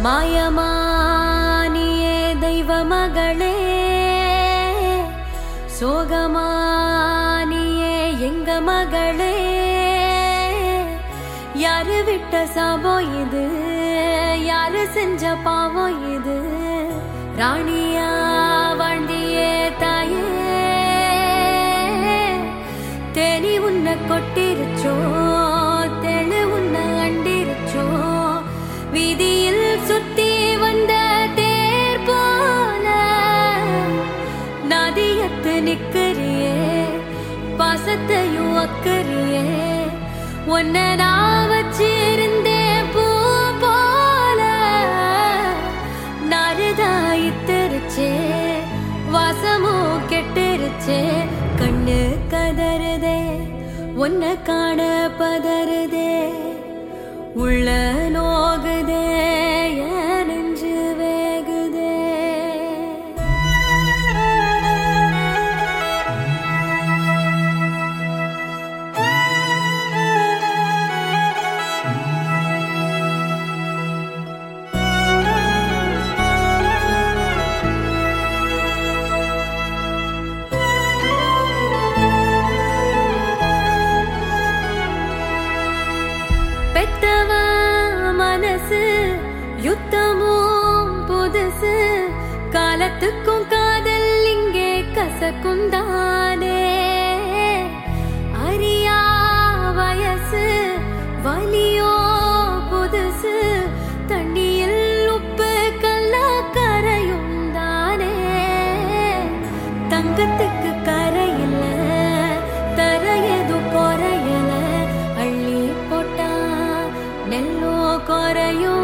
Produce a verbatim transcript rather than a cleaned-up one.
மாயமானியே தெய்வ மகளே, சோகமானியே எங்க மகளே. யாரு விட்ட சாபம் இது, யாரு செஞ்ச பாவம் இது. ராணியா வாழ்ந்தியே தாயே, தேனி உன்னை கொட்டிருச்சோ, தெளு உன்னை அண்டிருச்சோ. வீதியில் சுத்தி வந்த தேர் போல நதியத்து நிக்கிறியே, பாசத்தையும் அக்கறியே. உன்னை நான் வச்சிருந்தேன் பூ போல, நறுதாயித்திருச்சே, வாசமும் கெட்டுருச்சே. கண்ணு கதறுதே, உன்னை காண பதறுதே, உள்ள நோகுதே, என் நெஞ்சு வேகுதே. பெத்தவா மனசு யுத்தமும் புதுசு, காலத்துக்கும் காதல் இங்கே கசக்கும் தானே. அறியா வயசு வலியோ புதுசு, தண்ணியில் உப்பு கல்லா கரையும் தானே. தங்கத்துக்கு கரையில்ல, தரையது குறையல, அள்ளி போட்டா நெல்லோ குறையும்